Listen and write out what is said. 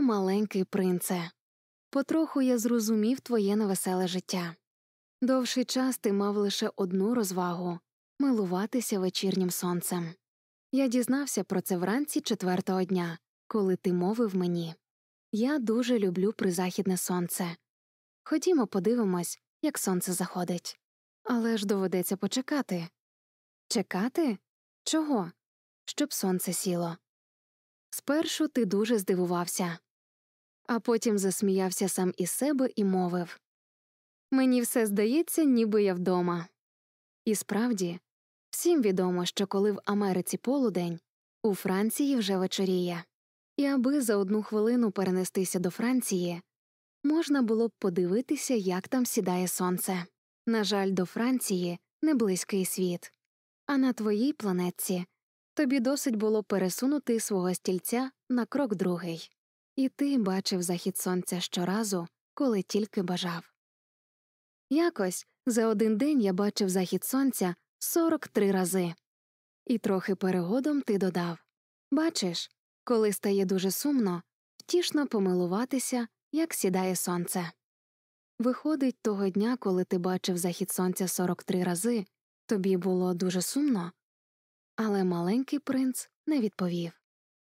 маленький принце. Потроху я зрозумів твоє невеселе життя. Довший час ти мав лише одну розвагу — милуватися вечірнім сонцем. Я дізнався про це вранці 4-го дня, коли ти мовив мені: «Я дуже люблю призахідне сонце. Ходімо подивимось, як сонце заходить. Але ж доведеться почекати». «Чекати? Чого?» «Щоб сонце сіло». Спершу ти дуже здивувався, а потім засміявся сам із себе і мовив: «Мені все здається, ніби я вдома». І справді, всім відомо, що коли в Америці полудень, у Франції вже вечоріє. І аби за 1 хвилину перенестися до Франції, можна було б подивитися, як там сідає сонце. На жаль, до Франції не близький світ. А на твоїй планетці тобі досить було пересунути свого стільця на крок другий. І ти бачив захід сонця щоразу, коли тільки бажав. Якось за 1 день я бачив захід сонця 43 рази. І трохи перегодом ти додав: «Бачиш, коли стає дуже сумно, втішно помилуватися, як сідає сонце». Виходить, того дня, коли ти бачив захід сонця 43 рази, тобі було дуже сумно? Але маленький принц не відповів.